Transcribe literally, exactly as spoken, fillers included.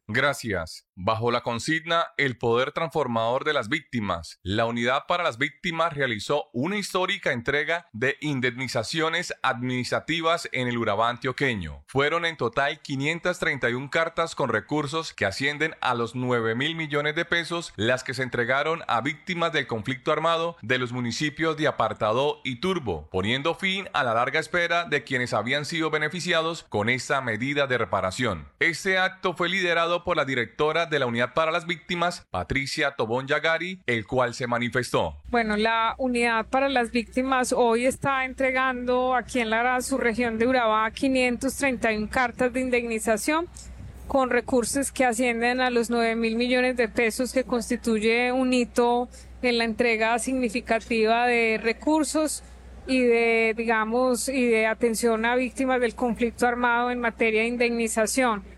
Gracias. Bajo la consigna El poder transformador de las víctimas, la Unidad para las Víctimas realizó una histórica entrega de indemnizaciones administrativas en el Urabá antioqueño. Fueron en total quinientas treinta y una cartas con recursos que ascienden a los nueve mil millones de pesos, las que se entregaron a víctimas del conflicto armado de los municipios de Apartadó y Turbo, poniendo fin a la larga espera de quienes habían sido beneficiados con esta medida de reparación. Este acto fue liderado por la directora de la Unidad para las Víctimas, Patricia Tobón Yagari, el cual se manifestó. Bueno, la Unidad para las Víctimas hoy está entregando aquí en la subregión de Urabá quinientas treinta y una cartas de indemnización con recursos que ascienden a los nueve mil millones de pesos, que constituye un hito en la entrega significativa de recursos y de, digamos, y de atención a víctimas del conflicto armado en materia de indemnización.